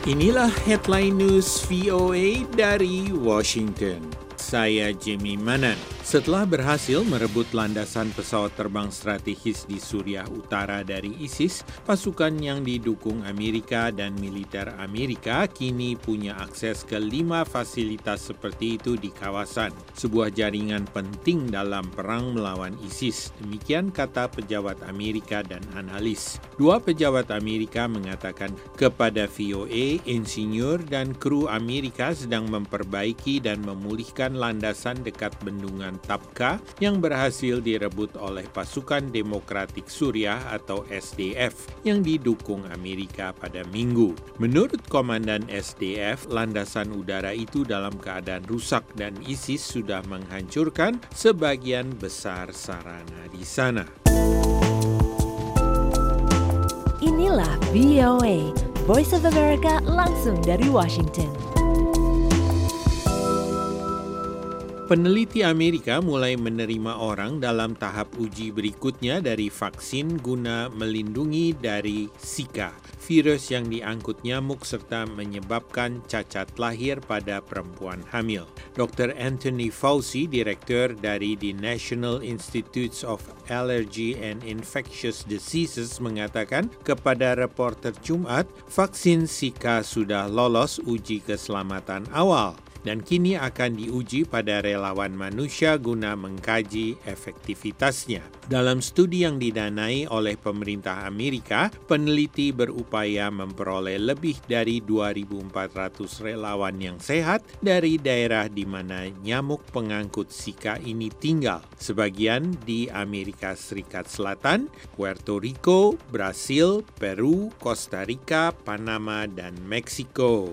Inilah headline news VOA dari Washington. Saya Jimmy Manan. Setelah berhasil merebut landasan pesawat terbang strategis di Suriah Utara dari ISIS, pasukan yang didukung Amerika dan militer Amerika kini punya akses ke 5 fasilitas seperti itu di kawasan. Sebuah jaringan penting dalam perang melawan ISIS, demikian kata pejabat Amerika dan analis. 2 pejabat Amerika mengatakan kepada VOA, insinyur dan kru Amerika sedang memperbaiki dan memulihkan landasan dekat bendungan Tabqa yang berhasil direbut oleh pasukan Demokratik Suriah atau SDF yang didukung Amerika pada Minggu. Menurut Komandan SDF, landasan udara itu dalam keadaan rusak dan ISIS sudah menghancurkan sebagian besar sarana di sana. Inilah VOA, Voice of America langsung dari Washington. Peneliti Amerika mulai menerima orang dalam tahap uji berikutnya dari vaksin guna melindungi dari Zika, virus yang diangkut nyamuk serta menyebabkan cacat lahir pada perempuan hamil. Dr. Anthony Fauci, direktur dari The National Institutes of Allergy and Infectious Diseases, mengatakan kepada reporter Jumat, vaksin Zika sudah lolos uji keselamatan awal dan kini akan diuji pada relawan manusia guna mengkaji efektivitasnya. Dalam studi yang didanai oleh pemerintah Amerika, peneliti berupaya memperoleh lebih dari 2.400 relawan yang sehat dari daerah di mana nyamuk pengangkut Zika ini tinggal. Sebagian di Amerika Serikat Selatan, Puerto Rico, Brasil, Peru, Costa Rica, Panama, dan Meksiko.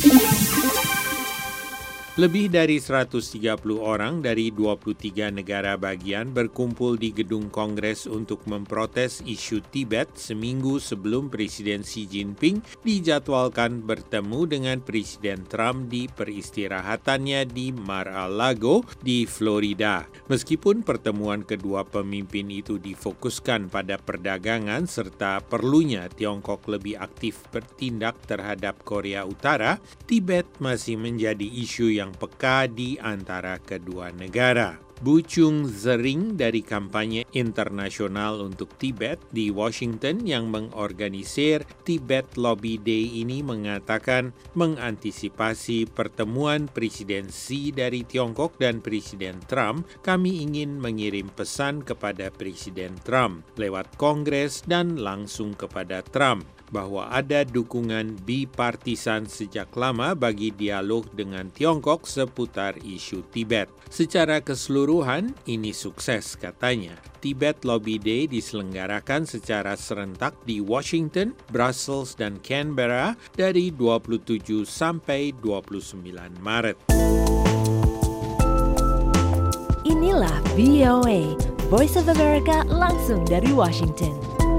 Lebih dari 130 orang dari 23 negara bagian berkumpul di gedung Kongres untuk memprotes isu Tibet seminggu sebelum Presiden Xi Jinping dijadwalkan bertemu dengan Presiden Trump di peristirahatannya di Mar-a-Lago di Florida. Meskipun pertemuan kedua pemimpin itu difokuskan pada perdagangan serta perlunya Tiongkok lebih aktif bertindak terhadap Korea Utara, Tibet masih menjadi isu yang peka di antara kedua negara. Bu Chung Zering dari kampanye internasional untuk Tibet di Washington yang mengorganisir Tibet Lobby Day ini mengatakan mengantisipasi pertemuan Presiden Xi dari Tiongkok dan Presiden Trump, kami ingin mengirim pesan kepada Presiden Trump lewat Kongres dan langsung kepada Trump bahwa ada dukungan bipartisan sejak lama bagi dialog dengan Tiongkok seputar isu Tibet. Secara keseluruhan, ini sukses katanya. Tibet Lobby Day diselenggarakan secara serentak di Washington, Brussels, dan Canberra dari 27 sampai 29 Maret. Inilah VOA, Voice of America langsung dari Washington.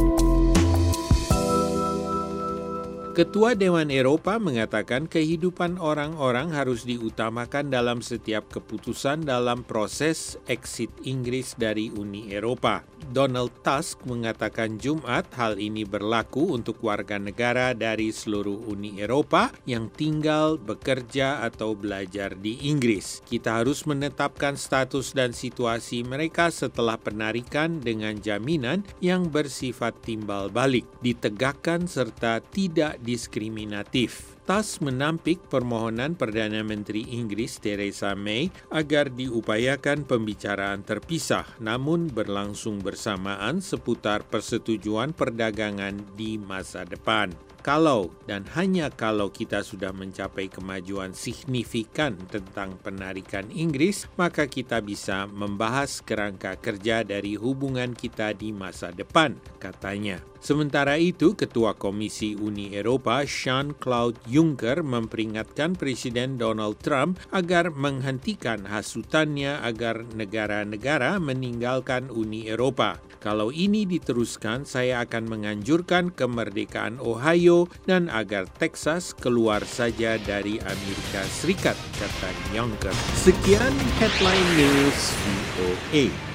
Ketua Dewan Eropa mengatakan kehidupan orang-orang harus diutamakan dalam setiap keputusan dalam proses exit Inggris dari Uni Eropa. Donald Tusk mengatakan Jumat hal ini berlaku untuk warga negara dari seluruh Uni Eropa yang tinggal, bekerja, atau belajar di Inggris. Kita harus menetapkan status dan situasi mereka setelah penarikan dengan jaminan yang bersifat timbal balik, ditegakkan serta tidak diskriminatif. Tusk menampik permohonan Perdana Menteri Inggris Theresa May agar diupayakan pembicaraan terpisah namun berlangsung bersamaan seputar persetujuan perdagangan di masa depan. Kalau dan hanya kalau kita sudah mencapai kemajuan signifikan tentang penarikan Inggris, maka kita bisa membahas kerangka kerja dari hubungan kita di masa depan, katanya. Sementara itu, Ketua Komisi Uni Eropa Jean-Claude Juncker memperingatkan Presiden Donald Trump agar menghentikan hasutannya agar negara-negara meninggalkan Uni Eropa. Kalau ini diteruskan, saya akan menganjurkan kemerdekaan Ohio dan agar Texas keluar saja dari Amerika Serikat, kata Juncker. Sekian Headline News VOA.